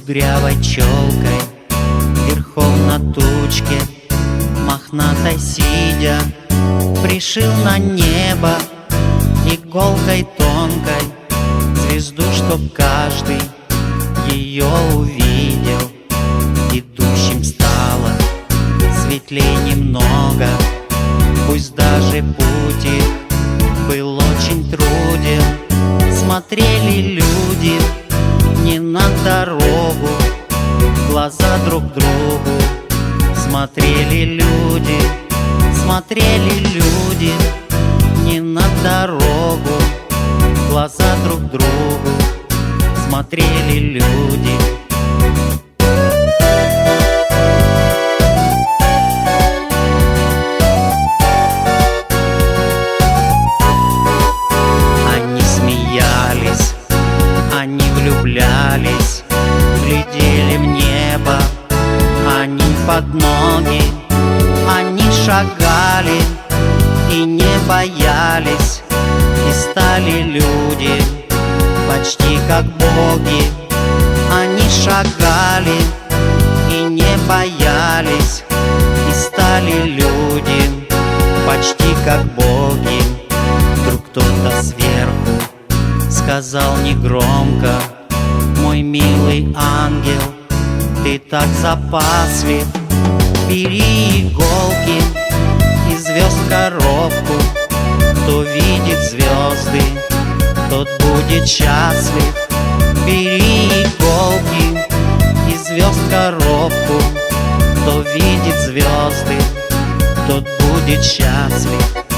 кудрявой челкой, верхом на тучке, мохнатой сидя, пришил на небо иголкой тонкой звезду, чтоб каждый ее увидел. Идущим стало светлей немного, пусть даже путь их был очень труден. Смотрели люди не на дорогу, в глаза друг другу. Смотрели люди не на дорогу, в глаза друг другу. Смотрели люди. Они смеялись, они влюблялись, глядели в небо, они под ноги, они шагали и не боялись, и стали люди почти как боги. Они шагали и не боялись, и стали люди почти как боги. Вдруг кто-то сверху сказал негромко: мой милый ангел, ты так запаслив, бери иголки и звезд коробку. Кто видит звезды, тот будет счастлив. Бери иголки и звезд коробку. Кто видит звезды, тот будет счастлив.